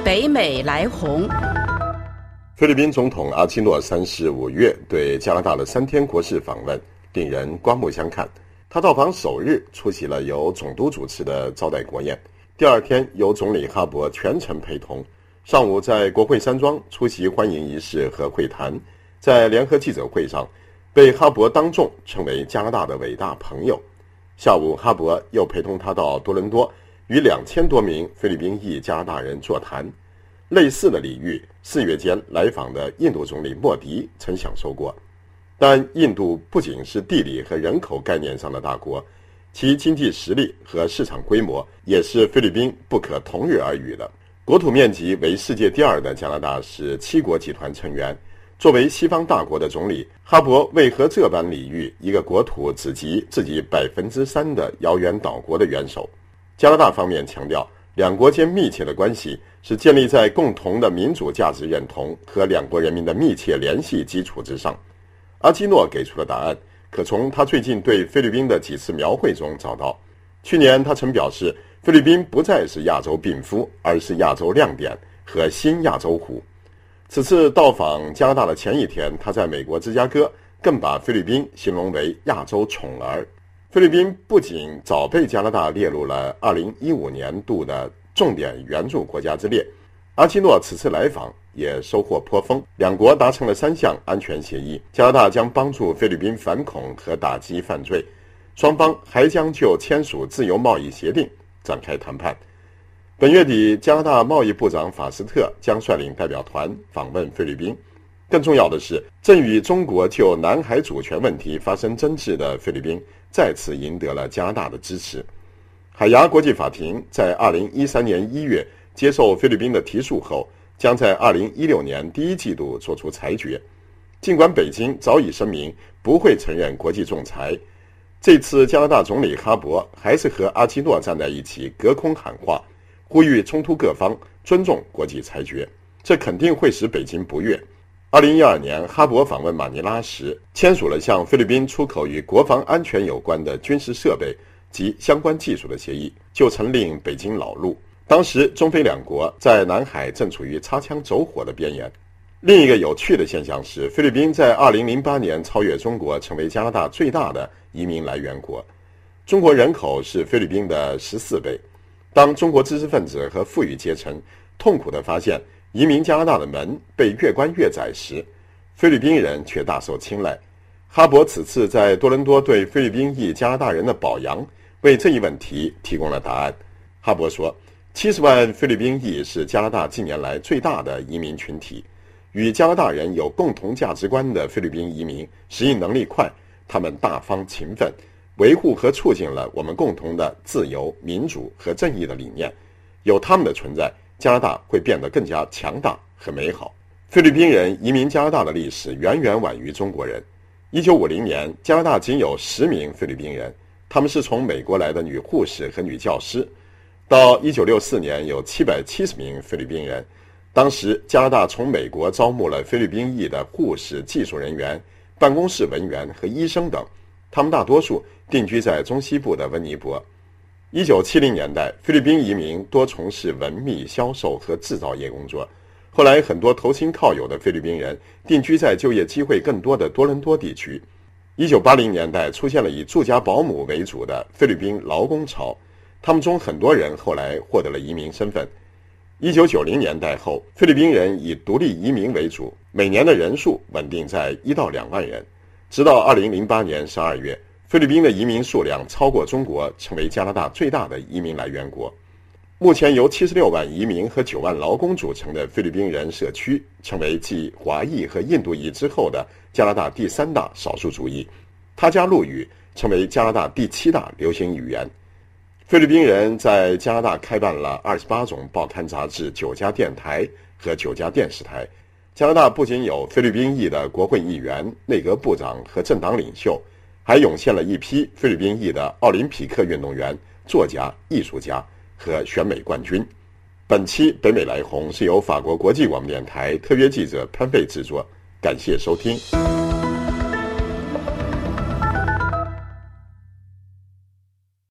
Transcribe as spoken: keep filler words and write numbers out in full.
北美来红。 菲律宾总统阿基诺三世五月对加拿大的三天国事访问令人刮目相看。他到访首日出席了由总督主持的招待国宴，第二天由总理哈珀全程陪同，上午在国会山庄出席欢迎仪式和会谈。在联合记者会上，被哈珀当众称为加拿大的伟大朋友。下午，哈珀又陪同他到多伦多，与两千多名菲律宾裔加拿大人座谈。类似的礼遇，四月间来访的印度总理莫迪曾享受过。但印度不仅是地理和人口概念上的大国，其经济实力和市场规模也是菲律宾不可同日而语的。国土面积为世界第二的加拿大是七国集团成员，作为西方大国的总理，哈珀为何这般礼遇一个国土只及自己百分之三的遥远岛国的元首？加拿大方面强调，两国间密切的关系是建立在共同的民主价值认同和两国人民的密切联系基础之上。阿基诺给出的答案可从他最近对菲律宾的几次描绘中找到。去年他曾表示，菲律宾不再是亚洲病夫，而是亚洲亮点和新亚洲虎。此次到访加拿大的前一天，他在美国芝加哥更把菲律宾形容为亚洲宠儿。菲律宾不仅早被加拿大列入了二零一五年度的重点援助国家之列，阿基诺此次来访也收获颇丰，两国达成了三项安全协议，加拿大将帮助菲律宾反恐和打击犯罪，双方还将就签署自由贸易协定展开谈判。本月底，加拿大贸易部长法斯特将率领代表团访问菲律宾。更重要的是，正与中国就南海主权问题发生争执的菲律宾再次赢得了加拿大的支持。海牙国际法庭在二零一三年一月接受菲律宾的提诉后，将在二零一六年第一季度作出裁决。尽管北京早已声明不会承认国际仲裁，这次加拿大总理哈珀还是和阿基诺站在一起，隔空喊话，呼吁冲突各方尊重国际裁决，这肯定会使北京不悦。二零一二年，哈珀访问马尼拉时，签署了向菲律宾出口与国防安全有关的军事设备及相关技术的协议，就曾令北京恼怒。当时，中菲两国在南海正处于擦枪走火的边缘。另一个有趣的现象是，菲律宾在二零零八年超越中国，成为加拿大最大的移民来源国。中国人口是菲律宾的十四倍。当中国知识分子和富裕阶层痛苦地发现移民加拿大的门被越关越窄时，菲律宾人却大受青睐。哈珀此次在多伦多对菲律宾裔加拿大人的表扬，为这一问题提供了答案。哈珀说，七十万菲律宾裔是加拿大近年来最大的移民群体，与加拿大人有共同价值观的菲律宾移民适应能力快，他们大方勤奋，维护和促进了我们共同的自由、民主和正义的理念。有他们的存在，加拿大会变得更加强大和美好。菲律宾人移民加拿大的历史远远晚于中国人。一九五零年，加拿大仅有十名菲律宾人，他们是从美国来的女护士和女教师。到一九六四年，有七百七十名菲律宾人。当时，加拿大从美国招募了菲律宾裔的护士、技术人员、办公室文员和医生等，他们大多数定居在中西部的温尼伯。一九七零年代，菲律宾移民多从事文秘、销售和制造业工作。后来，很多投亲靠友的菲律宾人定居在就业机会更多的多伦多地区。一九八零年代出现了以住家保姆为主的菲律宾劳工潮，他们中很多人后来获得了移民身份。一九九零年代后，菲律宾人以独立移民为主，每年的人数稳定在一到两万人。直到二零零八年十二月，菲律宾的移民数量超过中国，成为加拿大最大的移民来源国。目前由七十六万移民和九万劳工组成的菲律宾人社区，成为继华裔和印度裔之后的加拿大第三大少数族裔。他加祿语成为加拿大第七大流行语言。菲律宾人在加拿大开办了二十八种报刊杂志、九家电台和九家电视台。加拿大不仅有菲律宾裔的国会议员、内阁部长和政党领袖，还涌现了一批菲律宾裔的奥林匹克运动员、作家、艺术家和选美冠军。本期北美来红是由法国国际广播电台特约记者潘贝制作，感谢收听。